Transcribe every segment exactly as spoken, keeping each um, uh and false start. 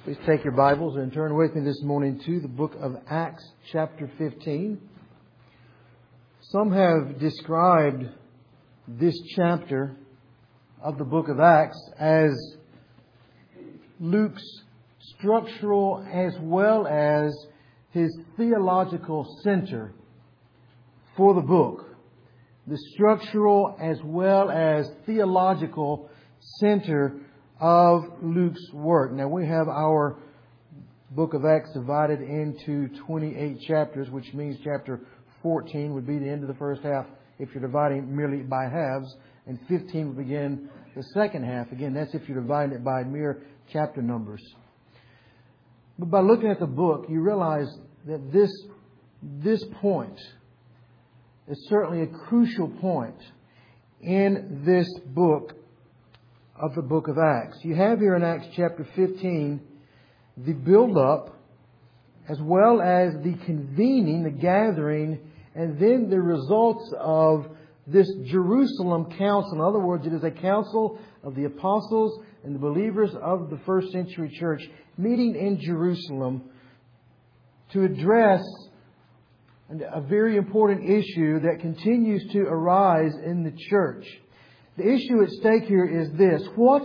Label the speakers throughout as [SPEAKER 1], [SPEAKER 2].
[SPEAKER 1] Please take your Bibles and turn with me this morning to the book of Acts chapter fifteen. Some have described this chapter of the book of Acts as Luke's structural as well as his theological center for the book. The structural as well as theological center of Luke's work. Now we have our book of Acts divided into twenty-eight chapters, which means chapter fourteen would be the end of the first half if you're dividing merely by halves, and fifteen would begin the second half. Again, that's if you're dividing it by mere chapter numbers. But by looking at the book, you realize that this, this point is certainly a crucial point in this book of the book of Acts. You have here in Acts chapter fifteen the build-up as well as the convening, the gathering, and then the results of this Jerusalem council. In other words, it is a council of the apostles and the believers of the first century church meeting in Jerusalem to address a very important issue that continues to arise in the church. The issue at stake here is this: what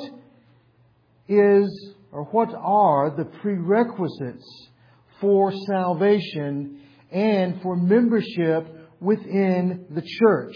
[SPEAKER 1] is or what are the prerequisites for salvation and for membership within the church?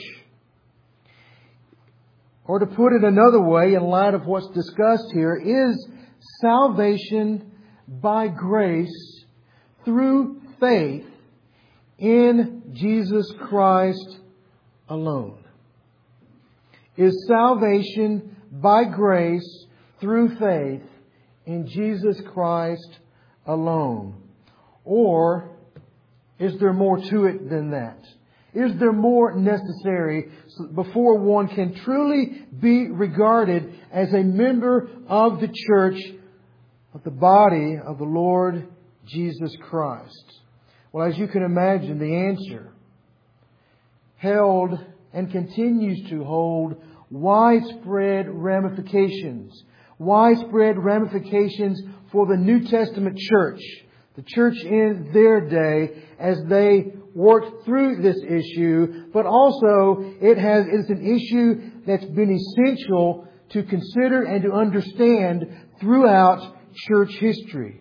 [SPEAKER 1] Or to put it another way, in light of what's discussed here, is salvation by grace through faith in Jesus Christ alone? Is salvation by grace through faith in Jesus Christ alone? Or is there more to it than that? Is there more necessary before one can truly be regarded as a member of the church, of the body of the Lord Jesus Christ? Well, as you can imagine, the answer held and continues to hold widespread ramifications. Widespread ramifications for the New Testament church. The church in their day as they worked through this issue. But also it has it's an issue that's been essential to consider and to understand throughout church history.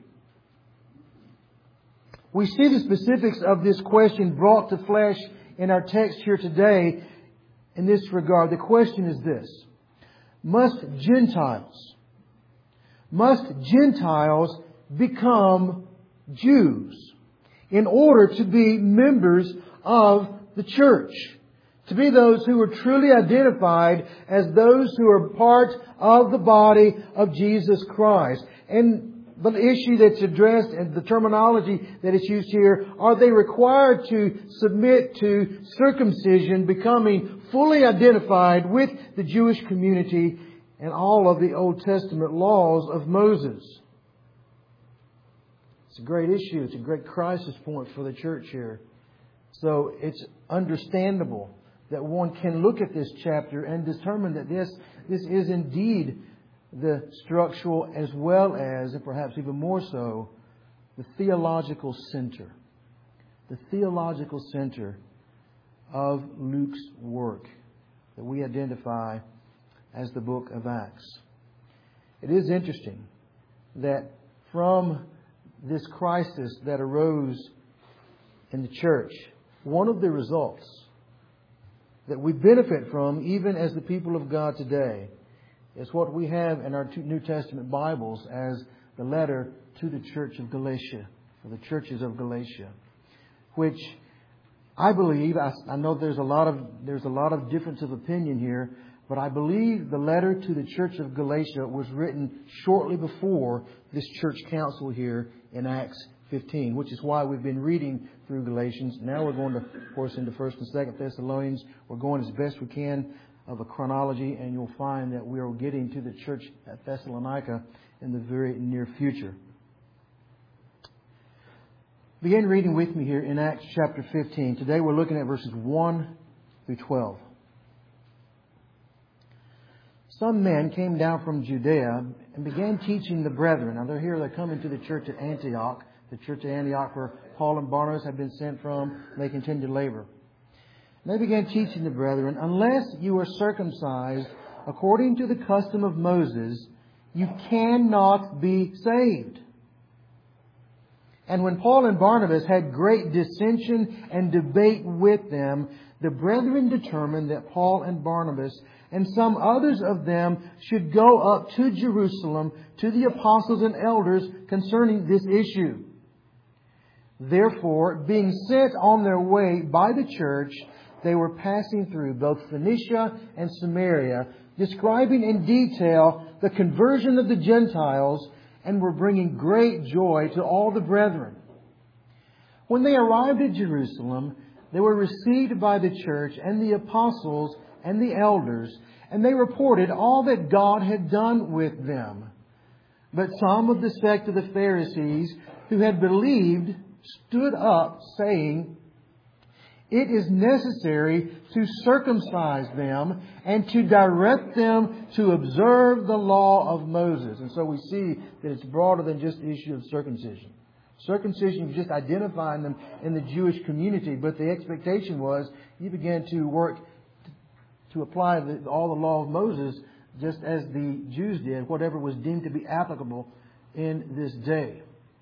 [SPEAKER 1] We see the specifics of this question brought to flesh in our text here today. In this regard, the question is this: Must Gentiles, must Gentiles become Jews in order to be members of the church? To be those who are truly identified as those who are part of the body of Jesus Christ. And the issue that's addressed and the terminology that is used here, are they required to submit to circumcision, becoming fully identified with the Jewish community and all of the Old Testament laws of Moses? It's a great issue. It's a great crisis point for the church here. So it's understandable that one can look at this chapter and determine that this, this is indeed the structural as well as, and perhaps even more so, the theological center. The theological center of Luke's work that we identify as the book of Acts. It is interesting that from this crisis that arose in the church, one of the results that we benefit from, even as the people of God today, is what we have in our New Testament Bibles as the letter to the church of Galatia, or the churches of Galatia, which I believe, I, I know there's a lot of there's a lot of difference of opinion here, but I believe the letter to the church of Galatia was written shortly before this church council here in Acts fifteen, which is why we've been reading through Galatians. Now we're going to, of course, into First and Second Thessalonians. We're going as best we can of a chronology, and you'll find that we are getting to the church at Thessalonica in the very near future. Begin reading with me here in Acts chapter fifteen. Today we're looking at verses one through twelve. some men came down from Judea and began teaching the brethren. Now they're here, they're coming to the church at Antioch, the church at Antioch where Paul and Barnabas had been sent from, and they continued to labor. And they began teaching the brethren, unless you are circumcised according to the custom of Moses, you cannot be saved. And when Paul and Barnabas had great dissension and debate with them, the brethren determined that Paul and Barnabas and some others of them should go up to Jerusalem to the apostles and elders concerning this issue. Therefore, being sent on their way by the church, they were passing through both Phoenicia and Samaria, describing in detail the conversion of the Gentiles, and were bringing great joy to all the brethren. When they arrived at Jerusalem, they were received by the church and the apostles and the elders, and they reported all that God had done with them. But some of the sect of the Pharisees who had believed stood up, saying, it is necessary to circumcise them and to direct them to observe the law of Moses. And so we see that it's broader than just the issue of circumcision. Circumcision was just identifying them in the Jewish community, but the expectation was you began to work to apply the, all the law of Moses just as the Jews did, whatever was deemed to be applicable in this day.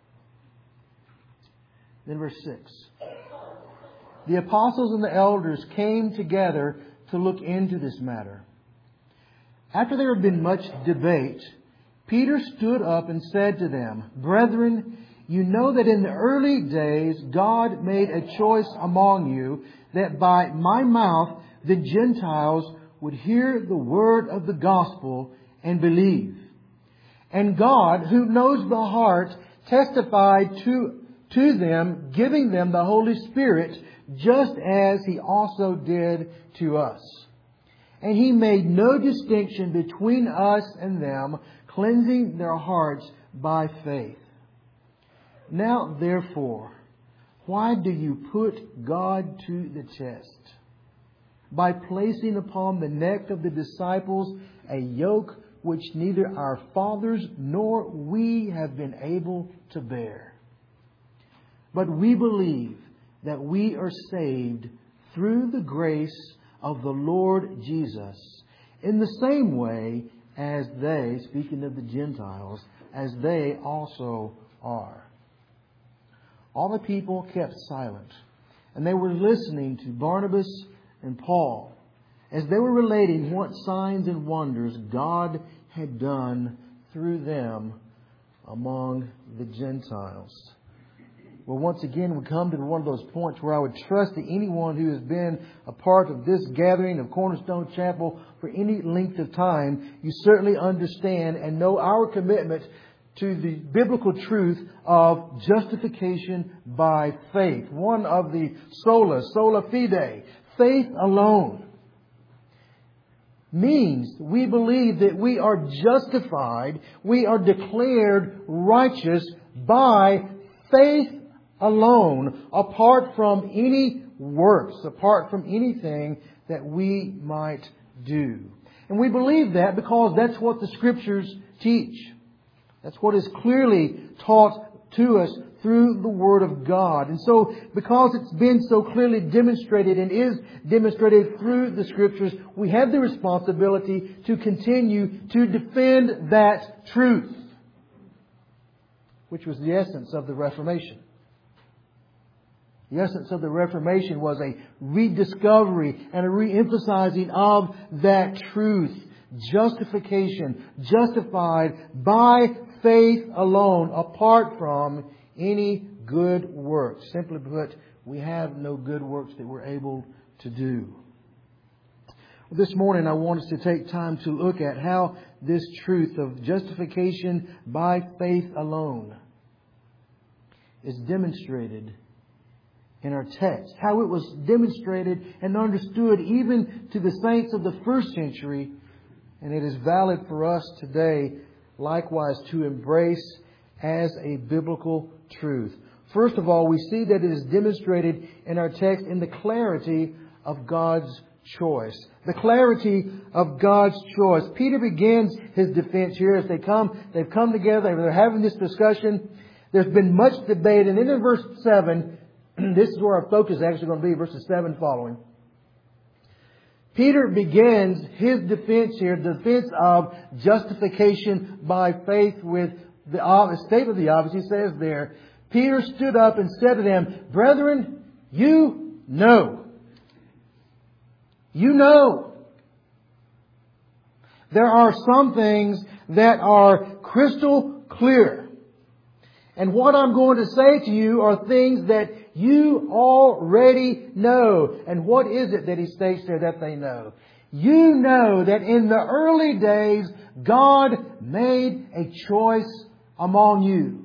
[SPEAKER 1] Then verse six. The apostles and the elders came together to look into this matter. After there had been much debate, Peter stood up and said to them, Brethren, you know that in the early days God made a choice among you that by my mouth the Gentiles would hear the word of the gospel and believe. And God, who knows the heart, testified to, to them, giving them the Holy Spirit, just as He also did to us. And He made no distinction between us and them, cleansing their hearts by faith. Now, therefore, why do you put God to the test? By placing upon the neck of the disciples a yoke which neither our fathers nor we have been able to bear. But we believe that we are saved through the grace of the Lord Jesus, in the same way as they, speaking of the Gentiles, as they also are. All the people kept silent, and they were listening to Barnabas and Paul as they were relating what signs and wonders God had done through them among the Gentiles. Well, once again, we come to one of those points where I would trust that anyone who has been a part of this gathering of Cornerstone Chapel for any length of time, you certainly understand and know our commitment to the biblical truth of justification by faith. One of the sola, sola fide, faith alone, means we believe that we are justified, we are declared righteous by faith alone, apart from any works, apart from anything that we might do. And we believe that because that's what the Scriptures teach. That's what is clearly taught to us through the Word of God. And so, because it's been so clearly demonstrated and is demonstrated through the Scriptures, we have the responsibility to continue to defend that truth, which was the essence of the Reformation. The essence of the Reformation was a rediscovery and a re-emphasizing of that truth. Justification, justified by faith alone, apart from any good works. Simply put, we have no good works that we're able to do. This morning I want us to take time to look at how this truth of justification by faith alone is demonstrated in our text. How it was demonstrated and understood even to the saints of the first century. And it is valid for us today, likewise, to embrace as a biblical truth. First of all, we see that it is demonstrated in our text in the clarity of God's choice. The clarity of God's choice. Peter begins his defense here as they come, they've come together, they're having this discussion. There's been much debate, and then in verse seven, this is where our focus is actually going to be, verses seven following. Peter begins his defense here, the defense of justification by faith with the obvious, statement of the obvious. He says there, Peter stood up and said to them, "Brethren, you know. You know. There are some things that are crystal clear. And what I'm going to say to you are things that you already know." And what is it that he states there that they know? You know that in the early days, God made a choice among you.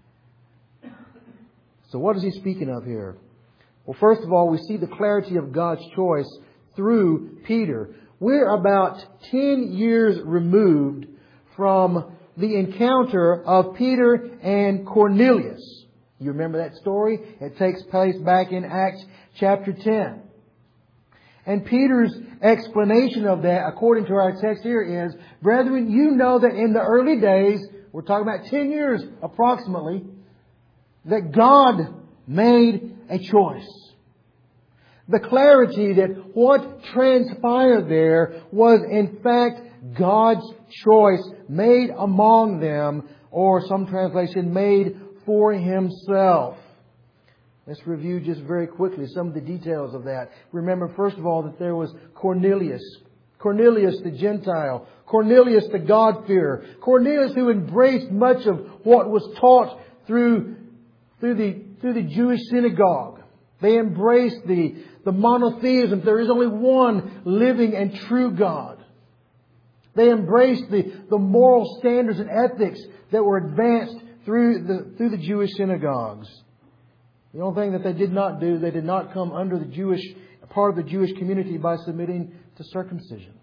[SPEAKER 1] So what is he speaking of here? Well, first of all, we see the clarity of God's choice through Peter. We're about ten years removed from the encounter of Peter and Cornelius. You remember that story? It takes place back in Acts chapter ten. And Peter's explanation of that, according to our text here, is, "Brethren, you know that in the early days," we're talking about ten years approximately, "that God made a choice." The clarity that what transpired there was in fact God's choice made among them, or some translation, made for Himself. Let's review just very quickly some of the details of that. Remember, first of all, that there was Cornelius. Cornelius the Gentile. Cornelius the God-fearer. Cornelius who embraced much of what was taught through, through, the, through the Jewish synagogue. They embraced the, the monotheism. There is only one living and true God. They embraced the, the moral standards and ethics that were advanced through the, through the Jewish synagogues. The only thing that they did not do, they did not come under the Jewish, part of the Jewish community by submitting to circumcision.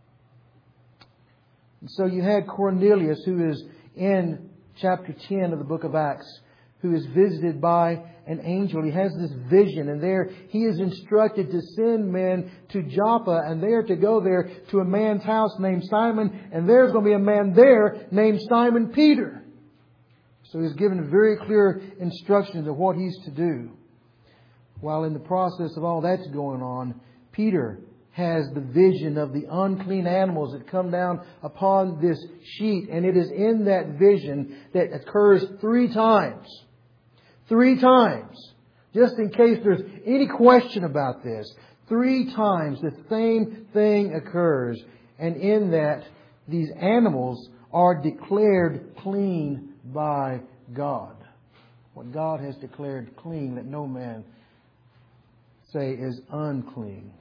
[SPEAKER 1] And so you had Cornelius, who is in chapter ten of the book of Acts, who is visited by an angel. He has this vision, and there he is instructed to send men to Joppa, and they are to go there to a man's house named Simon, and there's going to be a man there named Simon Peter. So he's given very clear instructions of what he's to do. While in the process of all that's going on, Peter has the vision of the unclean animals that come down upon this sheet, and it is in that vision that occurs three times. Three times. Just in case there's any question about this. Three times the same thing occurs. And in that, these animals are declared clean by God. What God has declared clean, let no man say is unclean.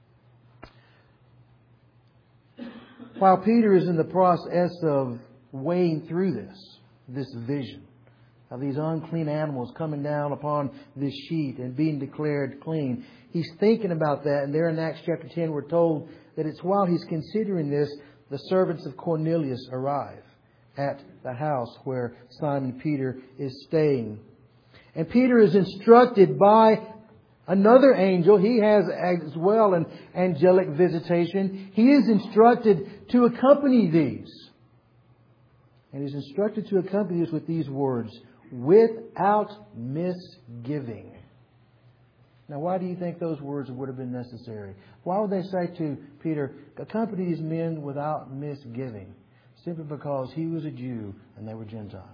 [SPEAKER 1] While Peter is in the process of weighing through this, this vision of these unclean animals coming down upon this sheet and being declared clean, he's thinking about that. And there in Acts chapter ten, we're told that it's while he's considering this, the servants of Cornelius arrive at the house where Simon Peter is staying. And Peter is instructed by another angel. He has as well an angelic visitation. He is instructed to accompany these. And he's instructed to accompany these with these words, "without misgiving." Now, why do you think those words would have been necessary? Why would they say to Peter, accompany these men without misgiving? Simply because he was a Jew and they were Gentiles.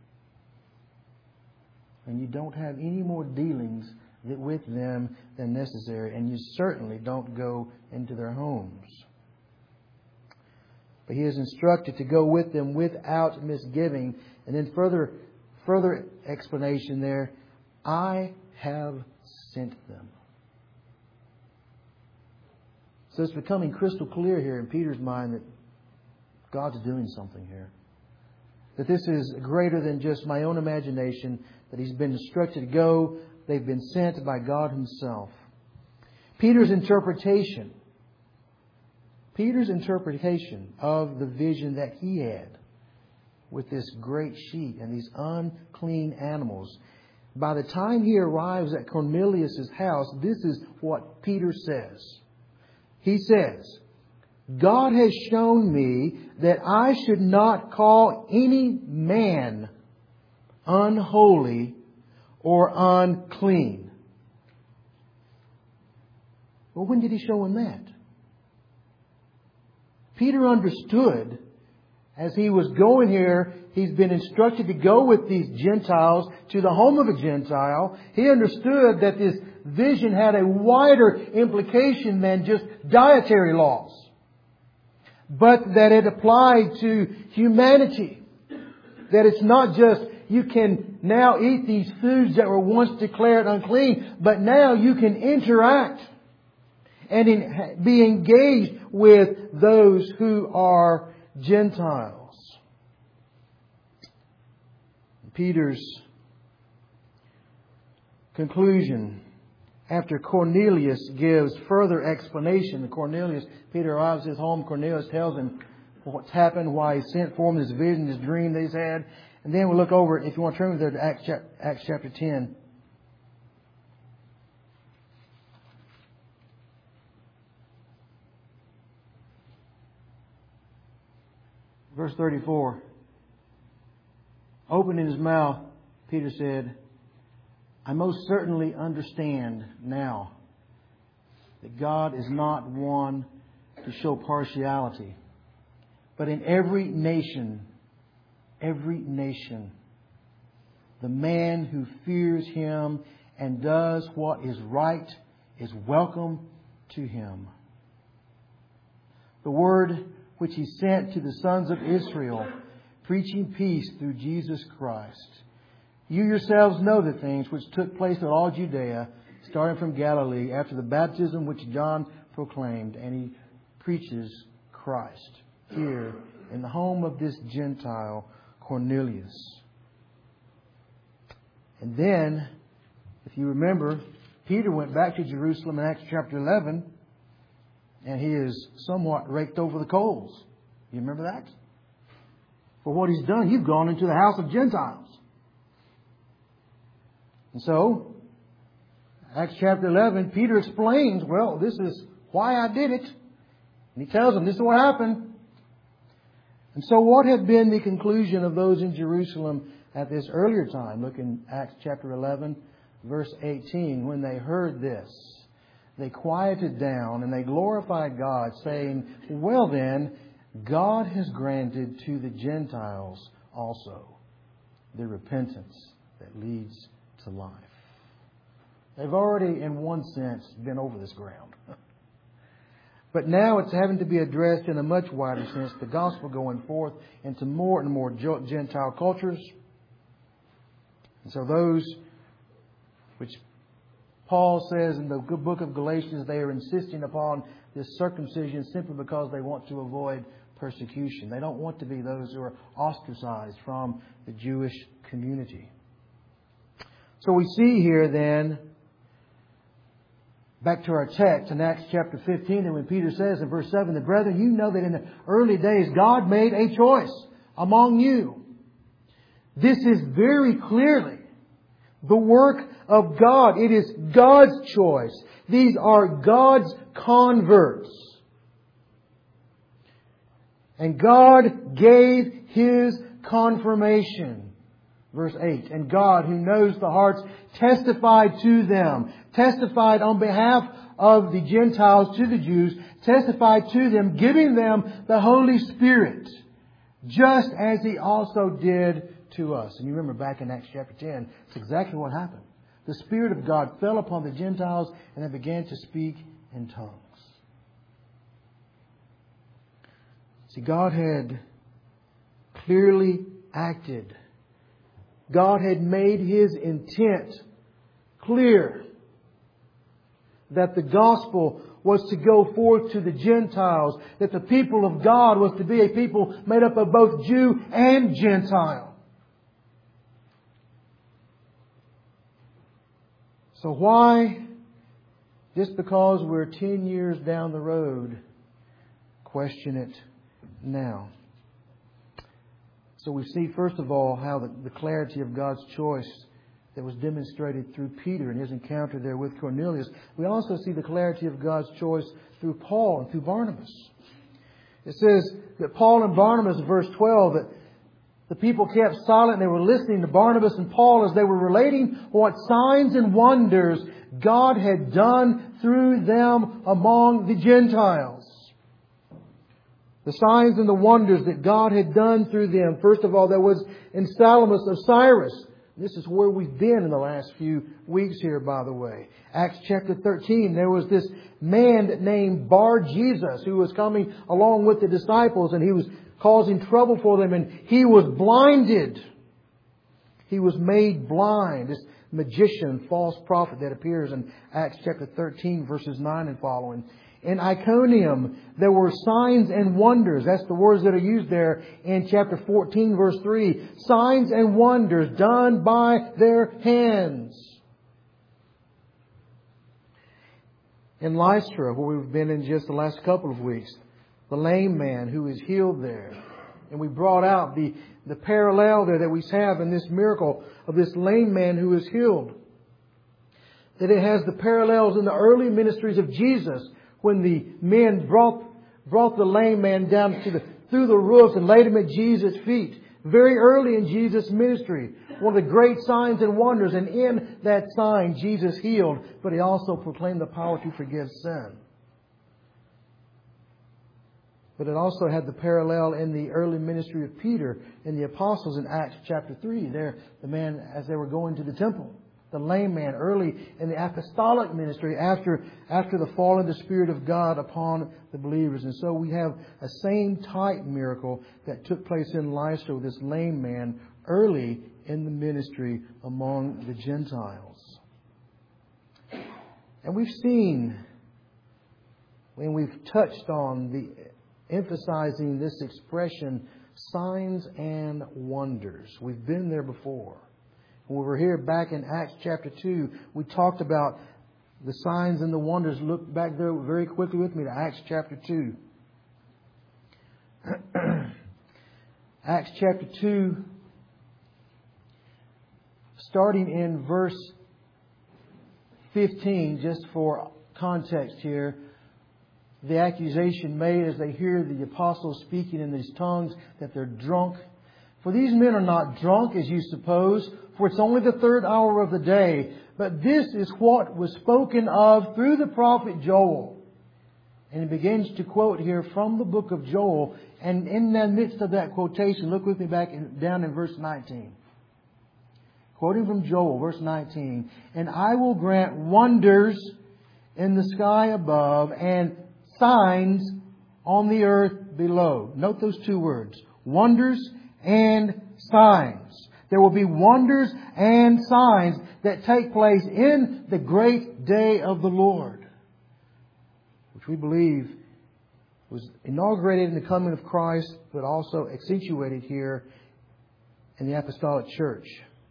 [SPEAKER 1] And you don't have any more dealings with them than necessary. And you certainly don't go into their homes. But he is instructed to go with them without misgiving. And then further, further explanation there, "I have sent them." So it's becoming crystal clear here in Peter's mind that God's doing something here. That this is greater than just my own imagination. That he's been instructed to go. They've been sent by God Himself. Peter's interpretation. Peter's interpretation of the vision that he had with this great sheet and these unclean animals. By the time he arrives at Cornelius' house, this is what Peter says. he says, God has shown me that I should not call any man unholy or unclean. Well, when did he show him that? Peter understood as he was going here, he's been instructed to go with these Gentiles to the home of a Gentile. He understood that this vision had a wider implication than just dietary laws, but that it applied to humanity. That it's not just you can now eat these foods that were once declared unclean, but now you can interact and in, be engaged with those who are Gentiles. Peter's conclusion, after Cornelius gives further explanation, Cornelius, Peter arrives at his home, Cornelius tells him what's happened, why he sent for him, his vision, his dream that he's had. And then we'll look over, if you want to turn there to Acts, Acts chapter ten. Verse thirty-four. Opening his mouth, Peter said, I most certainly understand now that God is not one to show partiality, but in every nation, every nation, the man who fears Him and does what is right is welcome to Him. The word which He sent to the sons of Israel, preaching peace through Jesus Christ. You yourselves know the things which took place in all Judea, starting from Galilee, after the baptism which John proclaimed, and he preaches Christ here in the home of this Gentile, Cornelius. And then, if you remember, Peter went back to Jerusalem in Acts chapter eleven, and he is somewhat raked over the coals. You remember that? For what he's done, you've gone into the house of Gentiles. And so, Acts chapter eleven, Peter explains, well, this is why I did it. And he tells them, this is what happened. And so what had been the conclusion of those in Jerusalem at this earlier time? Look in Acts chapter eleven, verse eighteen. When they heard this, they quieted down and they glorified God, saying, well then, God has granted to the Gentiles also the repentance that leads to life. They've already, in one sense, been over this ground. But now it's having to be addressed in a much wider sense, the gospel going forth into more and more Gentile cultures. And so those which Paul says in the good book of Galatians, they are insisting upon this circumcision simply because they want to avoid persecution. They don't want to be those who are ostracized from the Jewish community. So we see here then, back to our text in Acts chapter fifteen, and when Peter says in verse seven, the brethren, you know that in the early days God made a choice among you. This is very clearly the work of God. It is God's choice. These are God's converts. And God gave His confirmation. Verse eight. And God, who knows the hearts, testified to them. Testified on behalf of the Gentiles to the Jews. Testified to them, giving them the Holy Spirit. Just as He also did to us. And you remember back in Acts chapter ten, it's exactly what happened. The Spirit of God fell upon the Gentiles and they began to speak in tongues. See, God had clearly acted. God had made His intent clear that the gospel was to go forth to the Gentiles, that the people of God was to be a people made up of both Jew and Gentile. So why, just because we're ten years down the road, question it now? So we see, first of all, how the, the clarity of God's choice that was demonstrated through Peter and his encounter there with Cornelius. We also see the clarity of God's choice through Paul and through Barnabas. It says that Paul and Barnabas, verse twelve, that the people kept silent and they were listening to Barnabas and Paul as they were relating what signs and wonders God had done through them among the Gentiles. The signs and the wonders that God had done through them. First of all, there was in Salamis of Cyrus. This is where we've been in the last few weeks here, by the way. Acts chapter thirteen, there was this man named Bar Jesus who was coming along with the disciples, and he was causing trouble for them, and he was blinded. He was made blind. This magician, false prophet that appears in Acts chapter thirteen, verses nine and following. In Iconium, there were signs and wonders. That's the words that are used there in chapter fourteen, verse three. Signs and wonders done by their hands. In Lystra, where we've been in just the last couple of weeks, the lame man who is healed there. And we brought out the, the parallel there that we have in this miracle of this lame man who is healed. That it has the parallels in the early ministries of Jesus, when the men brought brought the lame man down to the through the roof and laid him at Jesus' feet. Very early in Jesus' ministry. One of the great signs and wonders. And in that sign, Jesus healed. But He also proclaimed the power to forgive sin. But it also had the parallel in the early ministry of Peter and the apostles in Acts chapter three. There, the man, as they were going to the temple. The lame man early in the apostolic ministry after, after the fall of the Spirit of God upon the believers. And so we have a same type miracle that took place in Lystra with this lame man early in the ministry among the Gentiles. And we've seen, when we've touched on the emphasizing this expression, signs and wonders. We've been there before. When we were here back in Acts chapter two, we talked about the signs and the wonders. Look back there very quickly with me to Acts chapter two. Acts chapter two, starting in verse fifteen, just for context here. The accusation made as they hear the apostles speaking in these tongues that they're drunk. For these men are not drunk, as you suppose, for it's only the third hour of the day. But this is what was spoken of through the prophet Joel. And he begins to quote here from the book of Joel. And in the midst of that quotation, look with me back in, down in verse nineteen. Quoting from Joel, verse nineteen. And I will grant wonders in the sky above and signs on the earth below. Note those two words. Wonders and signs. There will be wonders and signs that take place in the great day of the Lord, which we believe was inaugurated in the coming of Christ, but also accentuated here in the Apostolic Church.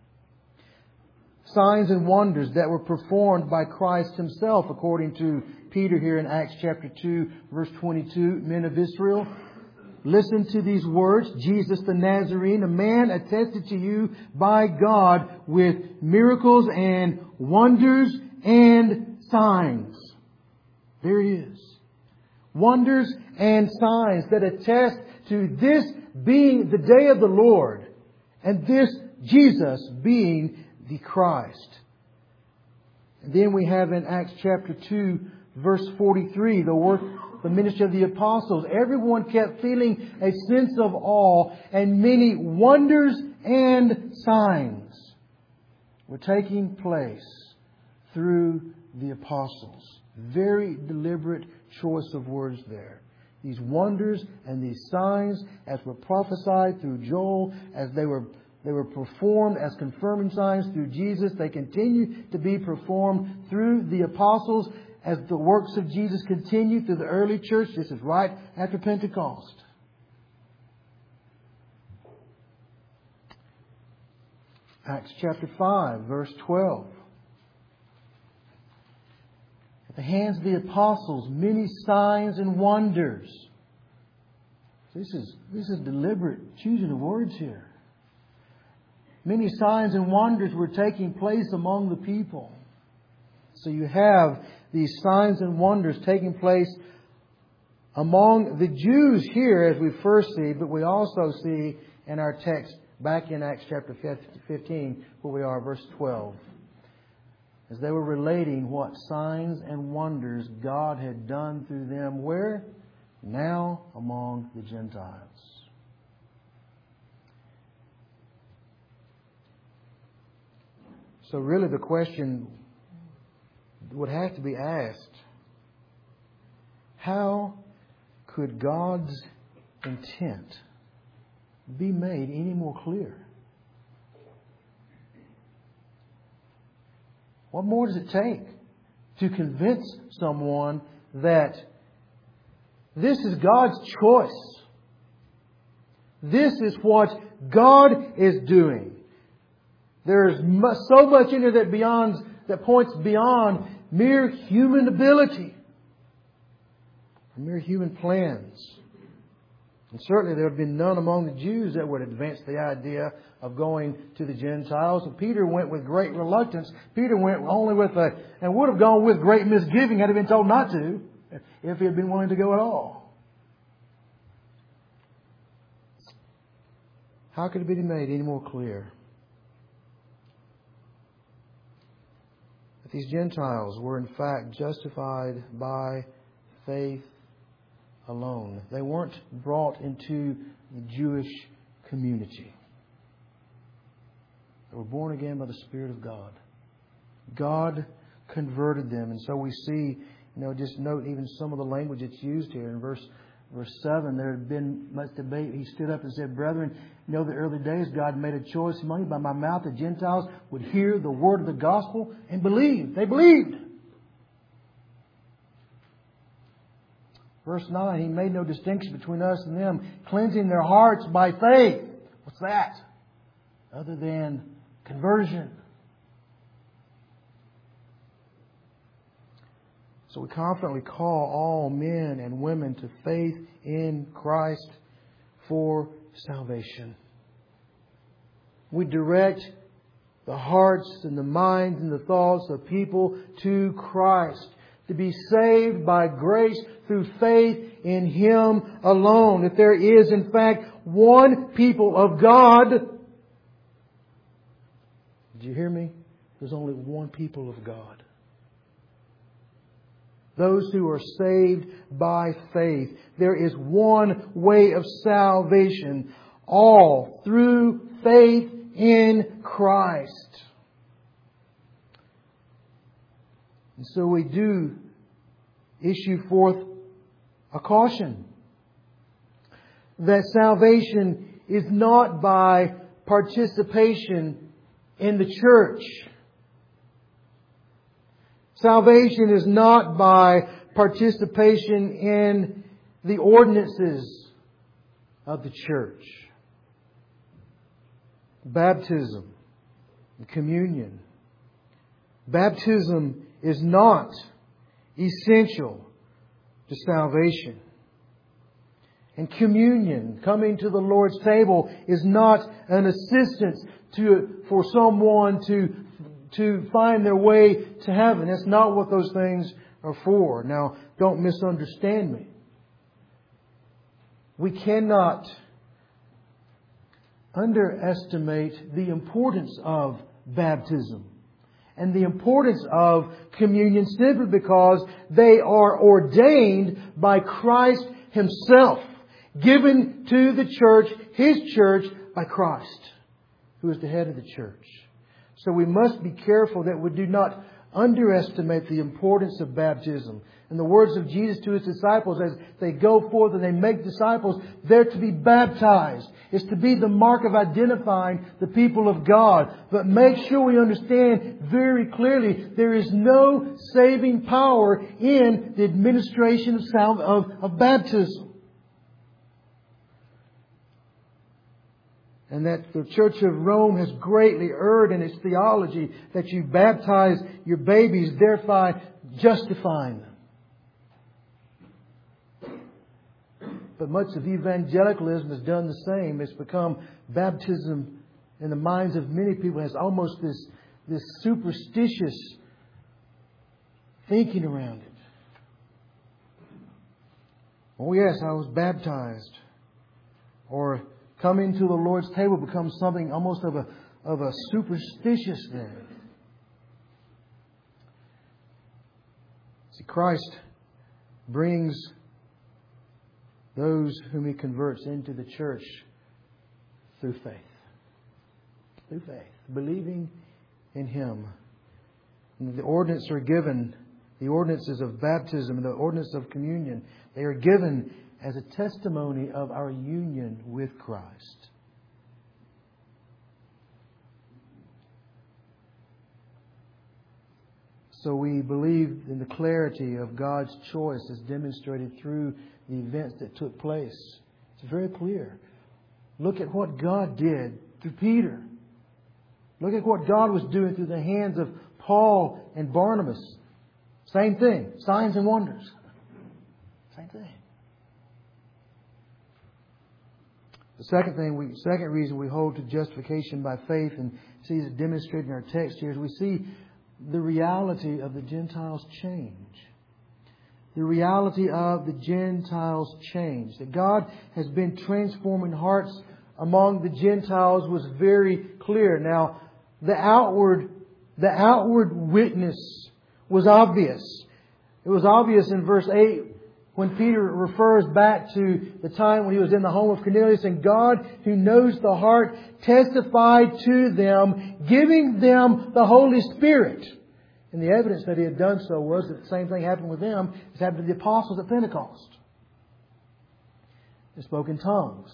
[SPEAKER 1] Signs and wonders that were performed by Christ Himself, according to Peter here in Acts chapter two, verse twenty-two. Men of Israel, listen to these words. Jesus the Nazarene, a man attested to you by God with miracles and wonders and signs. There He is. Wonders and signs that attest to this being the day of the Lord and this Jesus being the Christ. And then we have in Acts chapter two, verse forty-three, the work the ministry of the apostles. Everyone kept feeling a sense of awe, and many wonders and signs were taking place through the apostles. Very deliberate choice of words there. These wonders and these signs, as were prophesied through Joel, as they were they were performed as confirming signs through Jesus, they continue to be performed through the apostles. As the works of Jesus continue through the early church, this is right after Pentecost. Acts chapter five, verse twelve. At the hands of the apostles, many signs and wonders. This is, this is deliberate choosing of words here. Many signs and wonders were taking place among the people. So you have these signs and wonders taking place among the Jews here, as we first see, but we also see in our text back in Acts chapter fifteen, where we are, verse twelve. As they were relating what signs and wonders God had done through them, where? Now among the Gentiles. So really the question would have to be asked, how could God's intent be made any more clear? What more does it take to convince someone that this is God's choice? This is what God is doing. There's so much in it that beyond that points beyond mere human ability, mere human plans. And certainly there have been none among the Jews that would advance the idea of going to the Gentiles. And Peter went with great reluctance. Peter went only with a, and would have gone with great misgiving had he been told not to, if he had been willing to go at all. How could it be made any more clear that these Gentiles were in fact justified by faith alone? They weren't brought into the Jewish community. They were born again by the Spirit of God. God converted them. And so we see, you know, just note even some of the language that's used here. In verse verse seven, there had been much debate. He stood up and said, "Brethren, you know the early days God made a choice among you. By my mouth the Gentiles would hear the word of the gospel and believe." They believed. Verse nine, He made no distinction between us and them, cleansing their hearts by faith. What's that? Other than conversion. So we confidently call all men and women to faith in Christ for salvation. We direct the hearts and the minds and the thoughts of people to Christ, to be saved by grace through faith in Him alone. That there is in fact one people of God. Did you hear me? There's only one people of God. Those who are saved by faith. There is one way of salvation, all through faith in Christ. And so we do issue forth a caution that salvation is not by participation in the church. Salvation is not by participation in the ordinances of the church. Baptism, communion. Baptism is not essential to salvation. And communion, coming to the Lord's table, is not an assistance to for someone to to find their way to heaven. That's not what those things are for. Now, don't misunderstand me. We cannot underestimate the importance of baptism and the importance of communion simply because they are ordained by Christ Himself, given to the church, His church, by Christ, who is the head of the church. So we must be careful that we do not underestimate the importance of baptism. In the words of Jesus to His disciples, as they go forth and they make disciples, they're to be baptized. It's to be the mark of identifying the people of God. But make sure we understand very clearly there is no saving power in the administration of, sal- of, of baptism. And that the Church of Rome has greatly erred in its theology that you baptize your babies, thereby justifying them. But much of evangelicalism has done the same. It's become baptism in the minds of many people has almost this, this superstitious thinking around it. Oh yes, I was baptized. Or coming to the Lord's table becomes something almost of a, of a superstitious thing. See, Christ brings those whom He converts into the church through faith. Through faith. Believing in Him. And the ordinances are given, the ordinances of baptism and the ordinance of communion, they are given as a testimony of our union with Christ. So we believe in the clarity of God's choice as demonstrated through the events that took place. It's very clear. Look at what God did through Peter. Look at what God was doing through the hands of Paul and Barnabas. Same thing. Signs and wonders. Same thing. The second thing, we, second reason we hold to justification by faith and see it demonstrated in our text here is we see the reality of the Gentiles' change. The reality of the Gentiles' change. That God has been transforming hearts among the Gentiles was very clear. Now, the outward, the outward witness was obvious. It was obvious in verse eight when Peter refers back to the time when he was in the home of Cornelius, and God, who knows the heart, testified to them, giving them the Holy Spirit. And the evidence that He had done so was that the same thing happened with them as happened to the apostles at Pentecost. They spoke in tongues.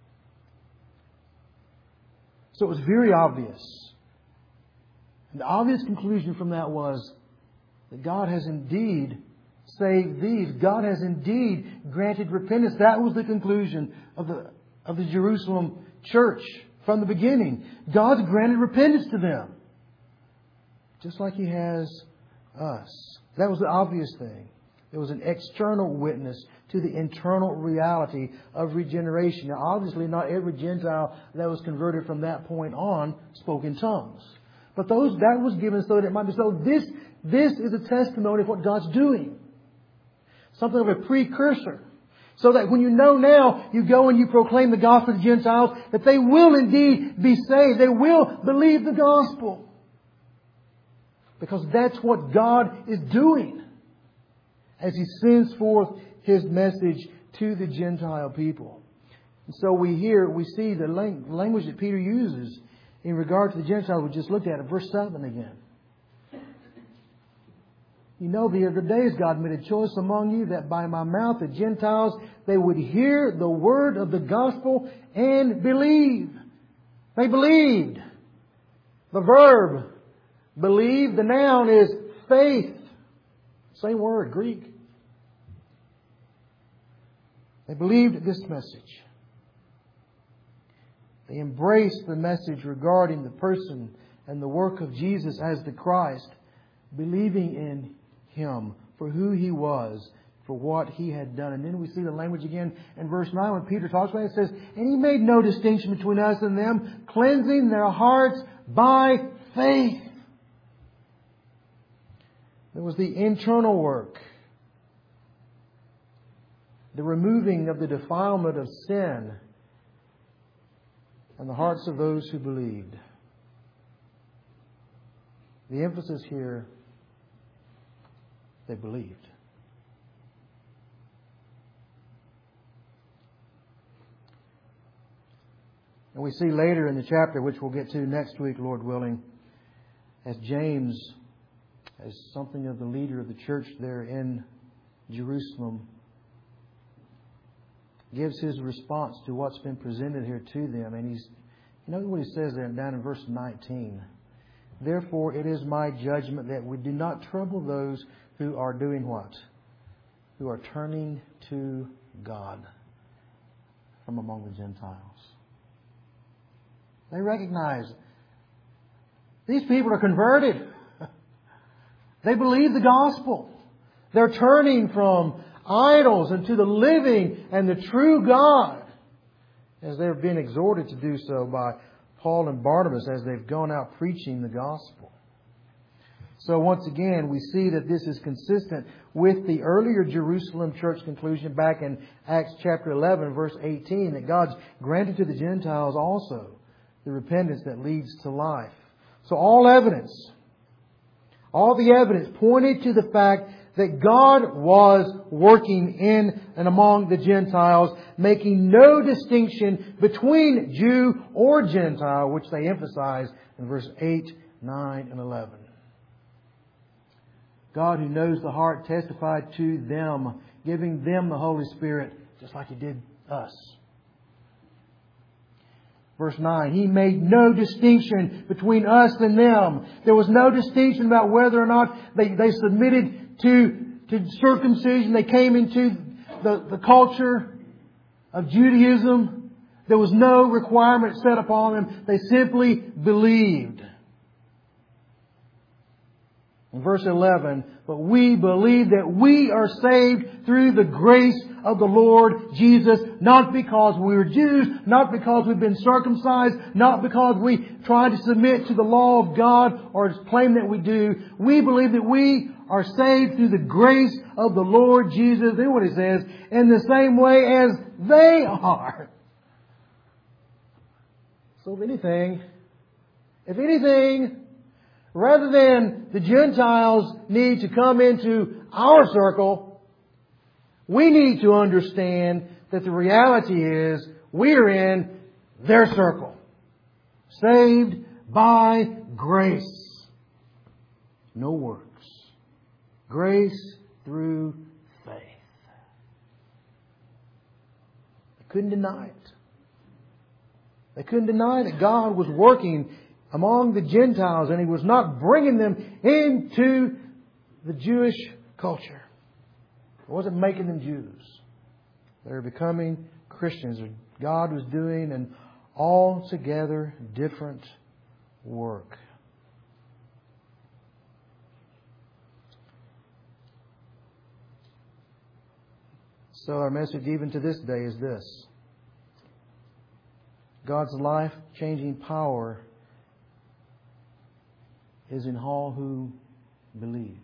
[SPEAKER 1] So it was very obvious. And the obvious conclusion from that was that God has indeed saved these. God has indeed granted repentance. That was the conclusion of the, of the Jerusalem church from the beginning. God's granted repentance to them. Just like He has us. That was the obvious thing. It was an external witness to the internal reality of regeneration. Now, obviously, not every Gentile that was converted from that point on spoke in tongues. But those that was given so that it might be so. This, this is a testimony of what God's doing. Something of a precursor. So that when you know now, you go and you proclaim the gospel to the Gentiles, that they will indeed be saved. They will believe the gospel. Because that's what God is doing as He sends forth His message to the Gentile people. And so we hear, we see the language that Peter uses in regard to the Gentiles. We just looked at it, verse seven again. You know, the other days God made a choice among you that by my mouth the Gentiles, they would hear the word of the gospel and believe. They believed. The verb believe, the noun is faith. Same word, Greek. They believed this message. They embraced the message regarding the person and the work of Jesus as the Christ, believing in Him for who He was, for what He had done. And then we see the language again in verse nine when Peter talks about it. It says, and He made no distinction between us and them, cleansing their hearts by faith. There was the internal work. The removing of the defilement of sin in the hearts of those who believed. The emphasis here, they believed. And we see later in the chapter, which we'll get to next week, Lord willing, as James, as something of the leader of the church there in Jerusalem, gives his response to what's been presented here to them. And he's, you know what he says there down in verse nineteen. Therefore, it is my judgment that we do not trouble those who are doing what? Who are turning to God from among the Gentiles. They recognize these people are converted. They believe the gospel. They're turning from idols into the living and the true God, as they're being exhorted to do so by Paul and Barnabas as they've gone out preaching the gospel. So once again, we see that this is consistent with the earlier Jerusalem church conclusion back in Acts chapter eleven, verse eighteen, that God's granted to the Gentiles also the repentance that leads to life. So all evidence, all the evidence pointed to the fact that God was working in and among the Gentiles, making no distinction between Jew or Gentile, which they emphasize in verse eight, nine, and eleven. God, who knows the heart, testified to them, giving them the Holy Spirit, just like He did us. Verse nine, He made no distinction between us and them. There was no distinction about whether or not they, they submitted to, to circumcision. They came into the, the culture of Judaism. There was no requirement set upon them. They simply believed. In verse eleven, but we believe that we are saved through the grace of the Lord Jesus, not because we are Jews, not because we've been circumcised, not because we try to submit to the law of God or claim that we do. We believe that we are saved through the grace of the Lord Jesus. Then what He says, in the same way as they are. So if anything, if anything, rather than the Gentiles need to come into our circle, we need to understand that the reality is we are in their circle. Saved by grace. No works. Grace through faith. They couldn't deny it. They couldn't deny that God was working among the Gentiles and He was not bringing them into the Jewish culture. He wasn't making them Jews. They were becoming Christians. God was doing an altogether different work. So our message even to this day is this. God's life-changing power is in all who believe.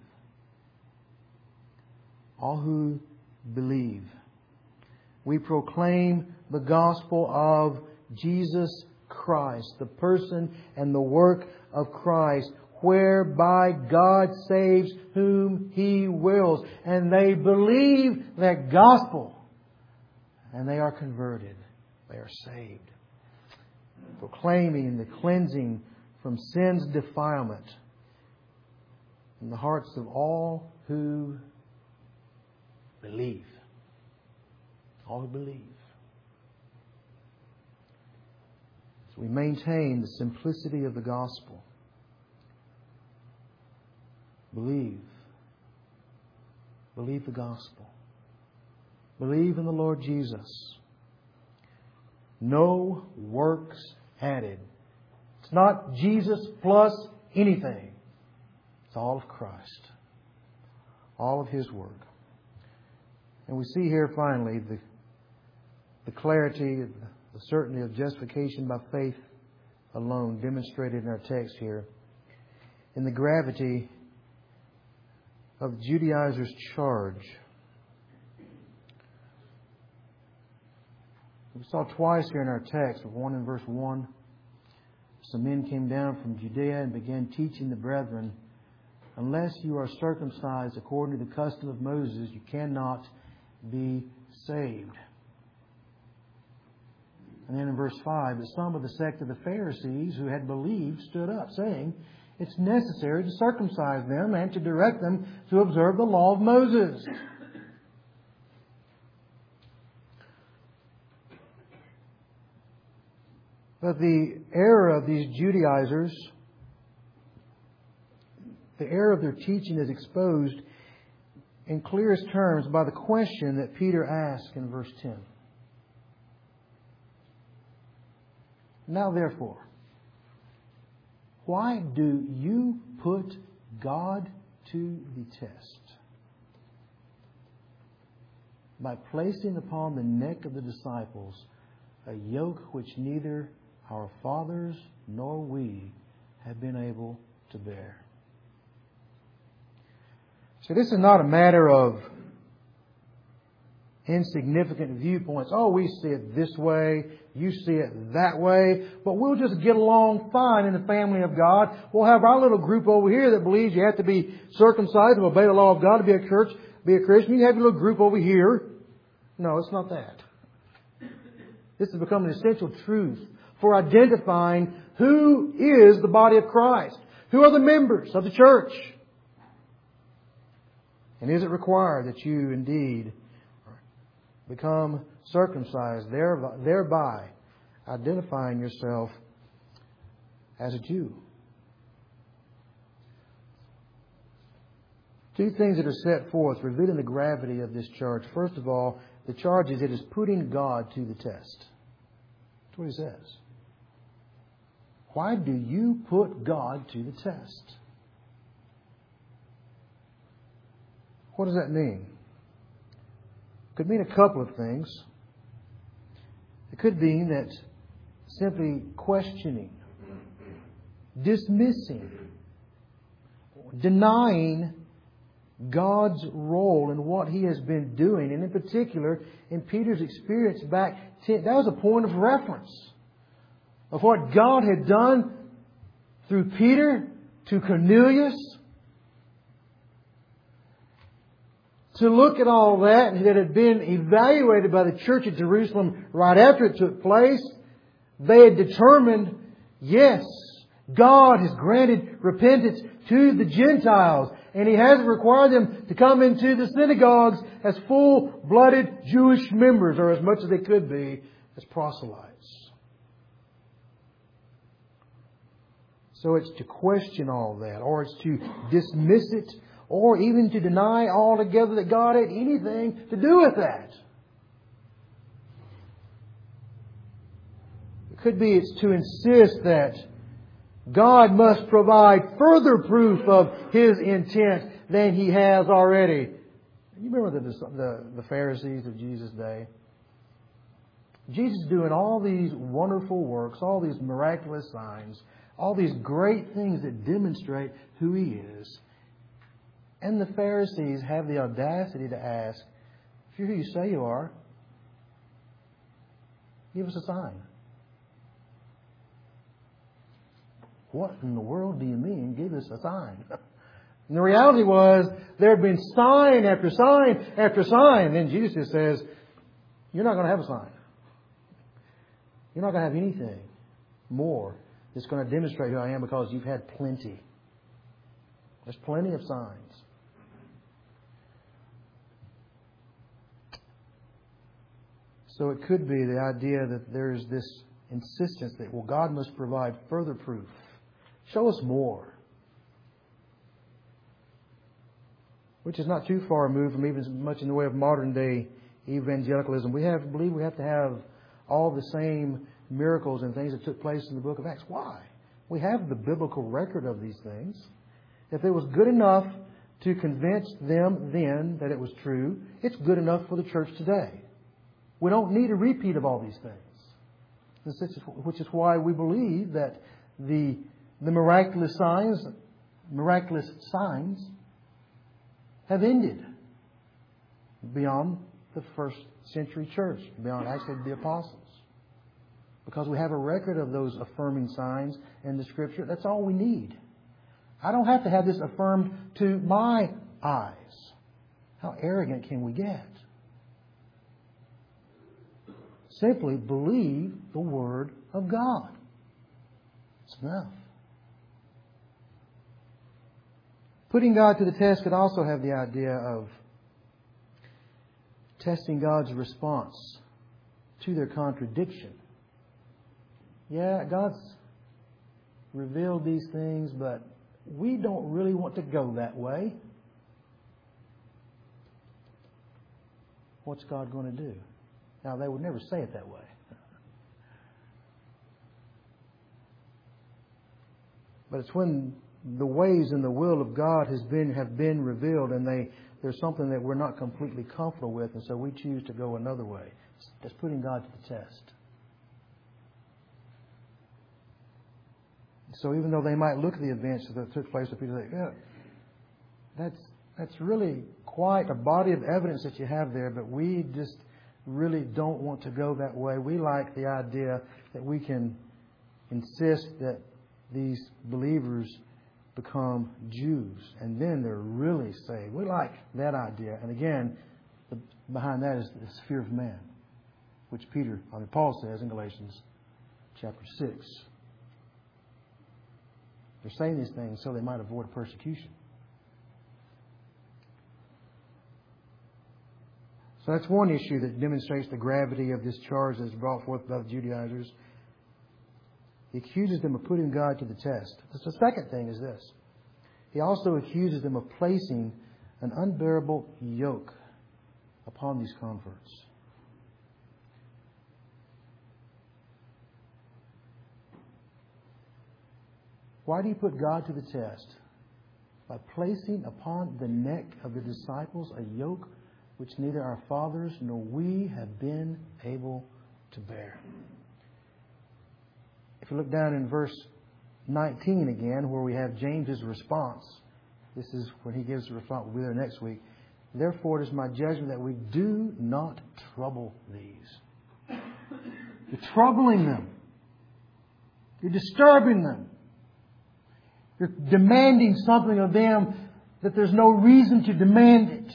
[SPEAKER 1] All who believe. We proclaim the gospel of Jesus Christ, the person and the work of Christ, whereby God saves whom He wills. And they believe that gospel, and they are converted. They are saved. Proclaiming the cleansing from sin's defilement in the hearts of all who believe. All who believe. So we maintain the simplicity of the gospel. Believe. Believe the gospel. Believe in the Lord Jesus. No works added. It's not Jesus plus anything. It's all of Christ. All of His work. And we see here finally the, the clarity, the certainty of justification by faith alone demonstrated in our text here. In the gravity of the Judaizers' charge. We saw twice here in our text, one in verse one. Some men came down from Judea and began teaching the brethren, unless you are circumcised according to the custom of Moses, you cannot be saved. And then in verse five, that some of the sect of the Pharisees who had believed stood up, saying, it's necessary to circumcise them and to direct them to observe the law of Moses. But the error of these Judaizers, the error of their teaching is exposed in clearest terms by the question that Peter asked in verse ten. Now therefore, why do you put God to the test? By placing upon the neck of the disciples a yoke which neither our fathers nor we have been able to bear. So this is not a matter of insignificant viewpoints. Oh, we see it this way, you see it that way, but we'll just get along fine in the family of God. We'll have our little group over here that believes you have to be circumcised and obey the law of God to be a church, be a Christian. You have your little group over here. No, it's not that. This has become an essential truth for identifying who is the body of Christ. Who are the members of the church? And is it required that you indeed become circumcised, thereby identifying yourself as a Jew? Two things that are set forth revealing the gravity of this charge. First of all, the charge is it is putting God to the test. That's what he says. Why do you put God to the test? What does that mean? It could mean a couple of things. It could mean that simply questioning, dismissing, denying God's role in what He has been doing. And in particular, in Peter's experience back, ten, that was a point of reference of what God had done through Peter to Cornelius. To look at all that that had been evaluated by the church at Jerusalem right after it took place, they had determined, yes, God has granted repentance to the Gentiles. And He hasn't required them to come into the synagogues as full-blooded Jewish members, or as much as they could be, as proselytes. So it's to question all that, or it's to dismiss it, or even to deny altogether that God had anything to do with that. It could be it's to insist that God must provide further proof of His intent than He has already. You remember the, the, the Pharisees of Jesus' day? Jesus doing all these wonderful works, all these miraculous signs, all these great things that demonstrate who He is. And the Pharisees have the audacity to ask, if you're who you say you are, give us a sign. What in the world do you mean, give us a sign? And the reality was, there had been sign after sign after sign. Then Jesus says, you're not going to have a sign. You're not going to have anything more that's going to demonstrate who I am, because you've had plenty. There's plenty of signs. So it could be the idea that there's this insistence that, well, God must provide further proof. Show us more. Which is not too far removed from even much in the way of modern day evangelicalism. We have believe we have to have all the same miracles and things that took place in the book of Acts. Why? We have the biblical record of these things. If it was good enough to convince them then that it was true, it's good enough for the church today. We don't need a repeat of all these things. Which is why we believe that the, the miraculous signs, miraculous signs have ended beyond the first century church, beyond actually the apostles. Because we have a record of those affirming signs in the Scripture. That's all we need. I don't have to have this affirmed to my eyes. How arrogant can we get? Simply believe the Word of God. It's enough. Putting God to the test could also have the idea of testing God's response to their contradiction. Yeah, God's revealed these things, but we don't really want to go that way. What's God going to do? Now, they would never say it that way. But it's when the ways and the will of God has been have been revealed, and they there's something that we're not completely comfortable with, and so we choose to go another way. That's putting God to the test. So even though they might look at the events that took place, people say, yeah, that's, that's really quite a body of evidence that you have there, but we just really don't want to go that way. We like the idea that we can insist that these believers become Jews, and then they're really saved. We like that idea. And again, the, behind that is this fear of man, which Peter, I mean Paul says in Galatians chapter six. They're saying these things so they might avoid persecution. So that's one issue that demonstrates the gravity of this charge that's brought forth by the Judaizers. He accuses them of putting God to the test. The second thing is this. He also accuses them of placing an unbearable yoke upon these converts. Why do you put God to the test? By placing upon the neck of the disciples a yoke which neither our fathers nor we have been able to bear. If you look down in verse nineteen again, where we have James's response. This is when he gives the response. We'll be there next week. Therefore, it is my judgment that we do not trouble these. You're troubling them. You're disturbing them. You're demanding something of them that there's no reason to demand it.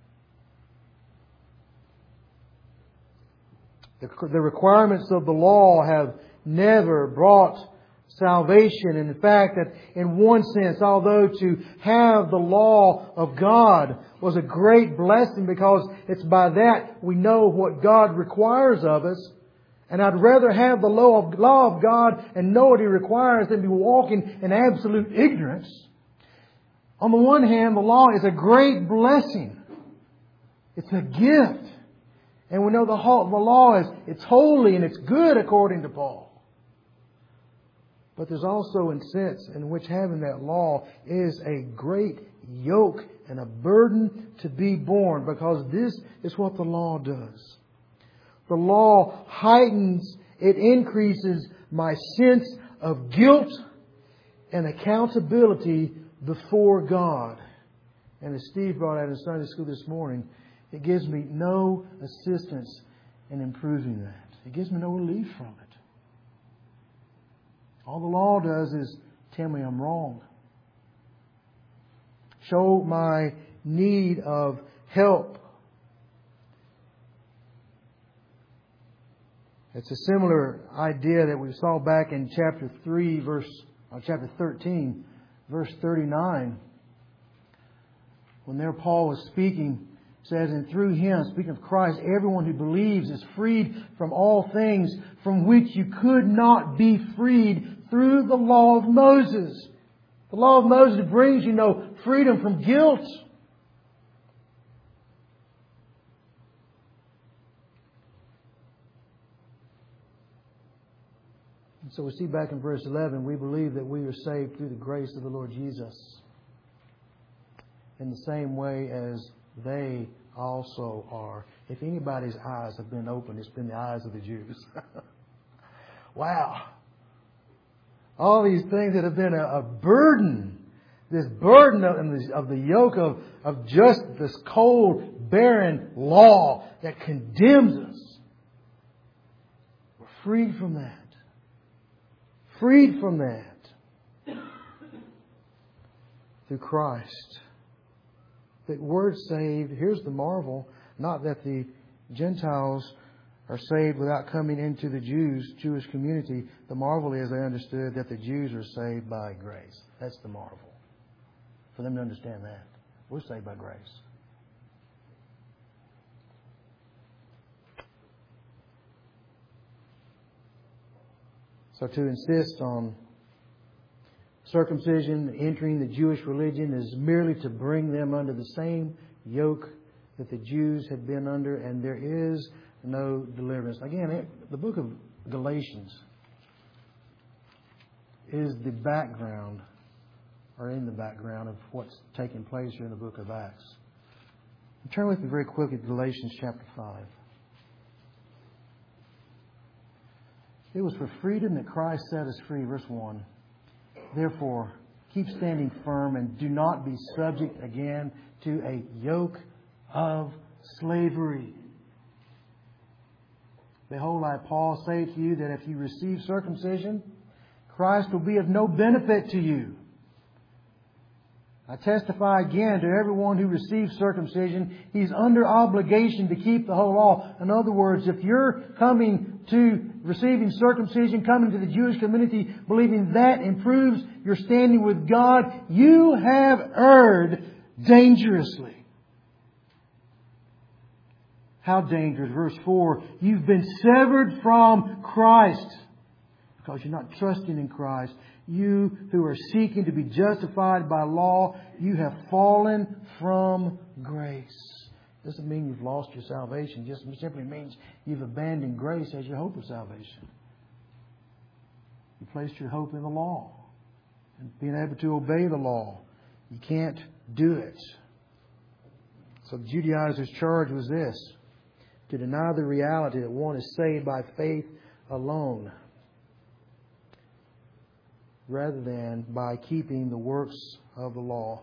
[SPEAKER 1] The, the requirements of the law have never brought salvation. And in fact, that in one sense, although to have the law of God was a great blessing because it's by that we know what God requires of us. And I'd rather have the law of, law of God and know what He requires than be walking in absolute ignorance. On the one hand, the law is a great blessing. It's a gift. And we know the, whole, the law is it's holy and it's good according to Paul. But there's also a sense in which having that law is a great yoke and a burden to be borne, because this is what the law does. The law heightens, it increases my sense of guilt and accountability before God. And as Steve brought out in Sunday school this morning, it gives me no assistance in improving that. It gives me no relief from it. All the law does is tell me I'm wrong. Show my need of help. It's a similar idea that we saw back in chapter three, verse or chapter thirteen, verse thirty-nine. When there Paul was speaking, says, and through Him, speaking of Christ, everyone who believes is freed from all things from which you could not be freed through the law of Moses. The law of Moses brings you no freedom from guilt. And so we see back in verse eleven, we believe that we are saved through the grace of the Lord Jesus, in the same way as they also are. If anybody's eyes have been opened, it's been the eyes of the Jews. Wow. All these things that have been a, a burden, this burden of, of the yoke of, of just this cold, barren law that condemns us. We're freed from that. Freed from that through Christ. The word saved, here's the marvel, not that the Gentiles are saved without coming into the Jews, Jewish community. The marvel is they understood that the Jews are saved by grace. That's the marvel. For them to understand that. We're saved by grace. So to insist on circumcision, entering the Jewish religion, is merely to bring them under the same yoke that the Jews had been under, and there is no deliverance. Again, the book of Galatians is the background, or in the background, of what's taking place here in the book of Acts. Turn with me very quickly to Galatians chapter five. It was for freedom that Christ set us free. Verse one. Therefore, keep standing firm and do not be subject again to a yoke of slavery. Behold, I, Paul, say to you that if you receive circumcision, Christ will be of no benefit to you. I testify again to everyone who receives circumcision, he's under obligation to keep the whole law. In other words, if you're coming to receiving circumcision, coming to the Jewish community, believing that improves your standing with God, you have erred dangerously. How dangerous? Verse four, you've been severed from Christ because you're not trusting in Christ. You who are seeking to be justified by law, you have fallen from grace. Doesn't mean you've lost your salvation. It just simply means you've abandoned grace as your hope of salvation. You placed your hope in the law and being able to obey the law. You can't do it. So the Judaizers' charge was this: to deny the reality that one is saved by faith alone, rather than by keeping the works of the law.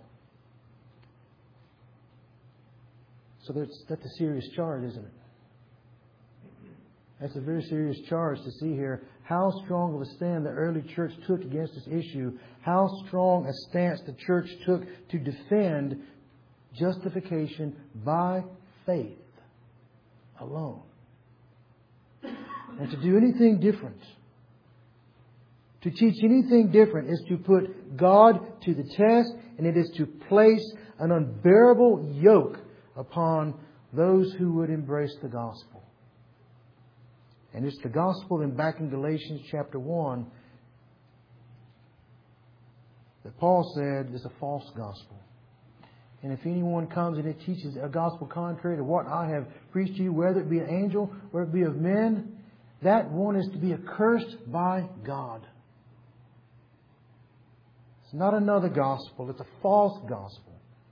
[SPEAKER 1] So that's, that's a serious charge, isn't it? That's a very serious charge to see here how strong of a stand the early church took against this issue, how strong a stance the church took to defend justification by faith alone. And to do anything different, to teach anything different, is to put God to the test, and it is to place an unbearable yoke upon those who would embrace the gospel. And it's the gospel in back in Galatians chapter one that Paul said is a false gospel. And if anyone comes and it teaches a gospel contrary to what I have preached to you, whether it be an angel or it be of men, that one is to be accursed by God. It's not another gospel. It's a false gospel.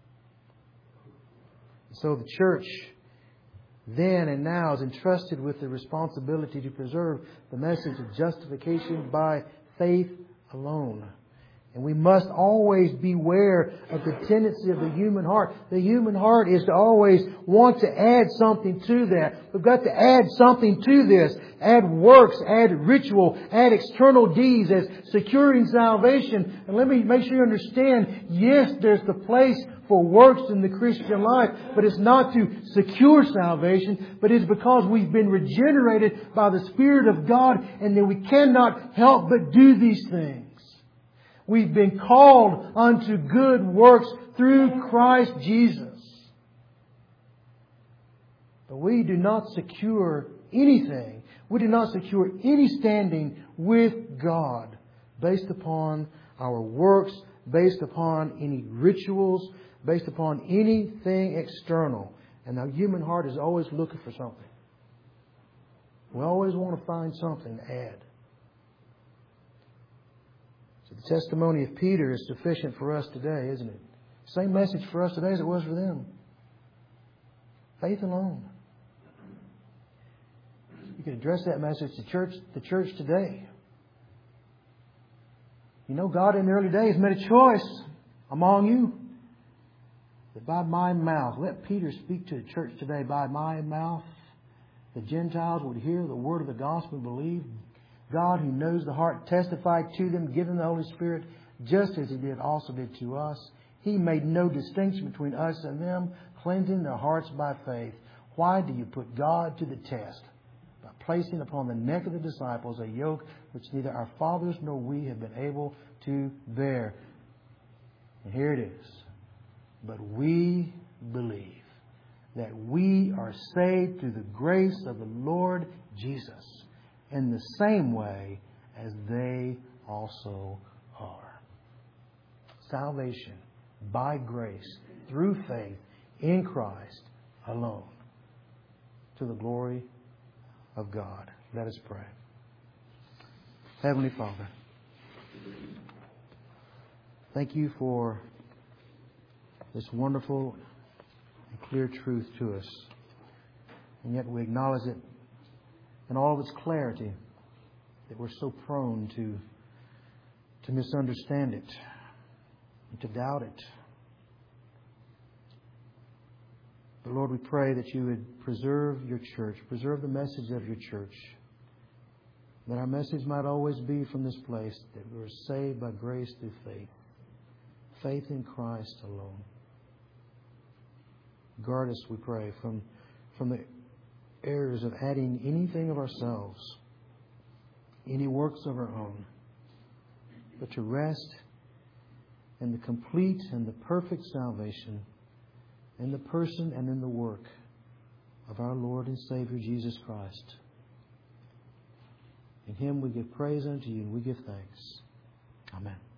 [SPEAKER 1] So the church then and now is entrusted with the responsibility to preserve the message of justification by faith alone. And we must always beware of the tendency of the human heart. The human heart is to always want to add something to that. We've got to add something to this. Add works, add ritual, add external deeds as securing salvation. And let me make sure you understand, yes, there's the place for works in the Christian life, but it's not to secure salvation, but it's because we've been regenerated by the Spirit of God, and then we cannot help but do these things. We've been called unto good works through Christ Jesus. But we do not secure anything. We do not secure any standing with God based upon our works, based upon any rituals, based upon anything external. And the human heart is always looking for something. We always want to find something to add. So the testimony of Peter is sufficient for us today, isn't it? Same message for us today as it was for them. Faith alone. You could address that message to church, the church today. You know, God in the early days made a choice among you that by my mouth, let Peter speak to the church today, by my mouth, the Gentiles would hear the word of the gospel and believe. God, who knows the heart, testified to them, giving the Holy Spirit, just as He did also did to us. He made no distinction between us and them, cleansing their hearts by faith. Why do you put God to the test? By placing upon the neck of the disciples a yoke which neither our fathers nor we have been able to bear. And here it is. But we believe that we are saved through the grace of the Lord Jesus, in the same way as they also are. Salvation by grace, through faith in Christ alone, to the glory of God. Let us pray. Heavenly Father, thank You for this wonderful and clear truth to us. And yet we acknowledge it in all of its clarity, that we're so prone to, to misunderstand it, and to doubt it. But Lord, we pray that you would preserve your church, preserve the message of your church, that our message might always be from this place that we are saved by grace through faith, faith in Christ alone. Guard us, we pray, from, from the errors of adding anything of ourselves, any works of our own, but to rest in the complete and the perfect salvation in the person and in the work of our Lord and Savior Jesus Christ. In Him we give praise unto you and we give thanks. Amen.